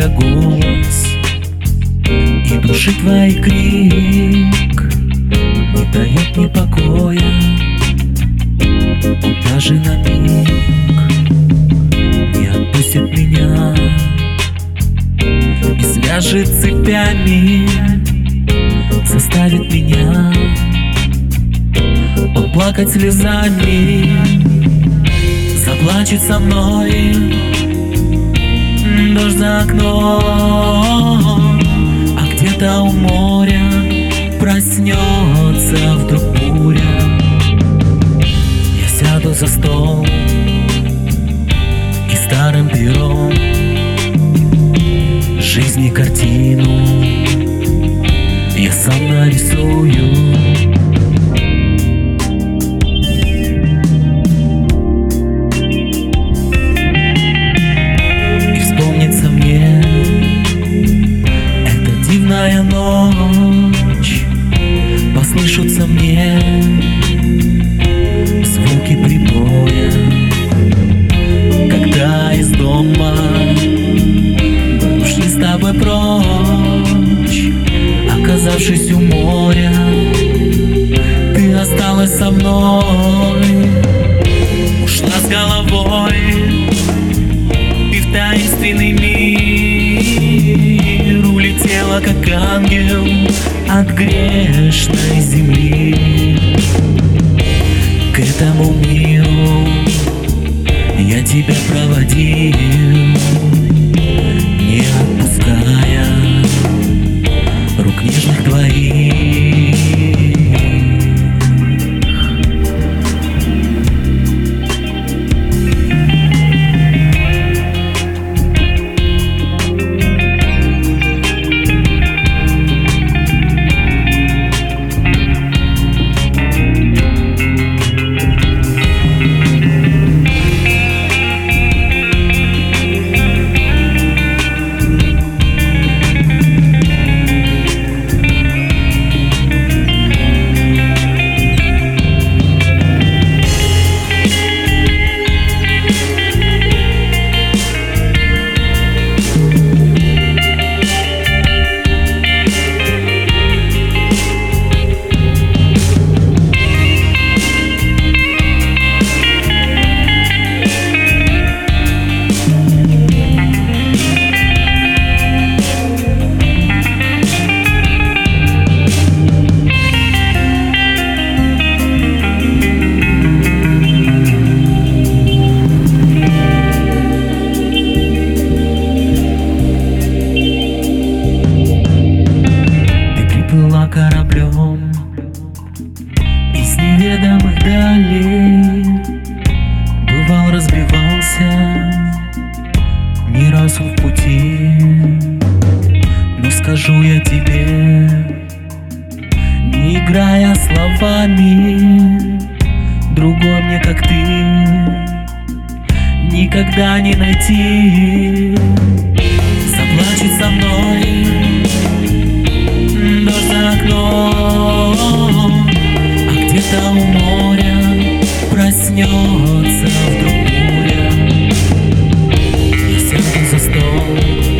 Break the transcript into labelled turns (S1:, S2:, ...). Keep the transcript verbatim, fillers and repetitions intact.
S1: тебя голос и души твой крик не дает мне покоя. Он даже на миг не отпустит меня и свяжет цепями, заставит меня он плакать слезами, заплачет со мной дождь за окном, а где-то у моря проснется вдруг буря. Я сяду за стол и старым пером жизни картину я сам нарисую. Дивная ночь, послышатся мне звуки прибоя, когда из дома мы ушли с тобой прочь. Оказавшись у моря, ты осталась со мной, ушла с головой и в таинственный мир улетела, как ангел от грешной земли. К этому миру я тебя проводил, не отпуская рук нежных твоих. Кораблем из неведомых далей, бывал, разбивался не раз в пути. Но скажу я тебе, не играя словами, другой мне, как ты, никогда не найти. Заплачет со мной дождь за окном, а где-то у моря проснется вдруг буря. Я сяду за стол